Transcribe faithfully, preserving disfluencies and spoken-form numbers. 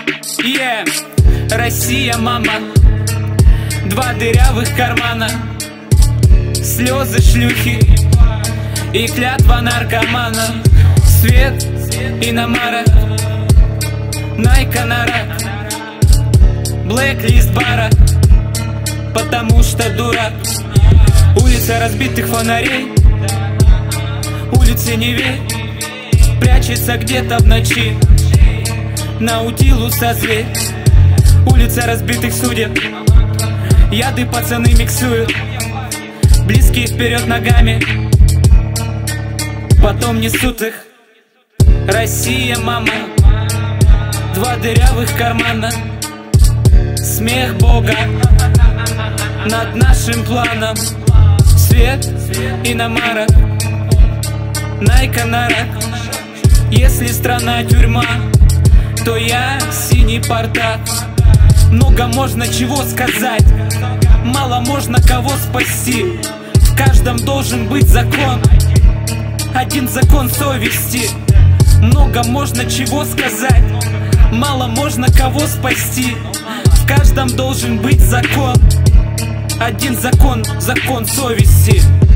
Yeah. Россия, мама, два дырявых кармана, слезы шлюхи и клятва наркомана. Свет, иномара, найконара, блэк-лист бара, потому что дурак. Улица разбитых фонарей, улицы не верь, прячется где-то в ночи Наутилуса зверь. Улица разбитых судеб, яды пацаны миксуют, близкие вперед ногами, потом несут их. Россия, мама, два дырявых кармана, смех Бога над нашим планом. Свет, иномара, найконара. Если страна тюрьма, то я синий портак. Много можно чего сказать, мало можно кого спасти. В каждом должен быть закон, один закон совести. Много можно чего сказать, мало можно кого спасти. В каждом должен быть закон, один закон, закон совести.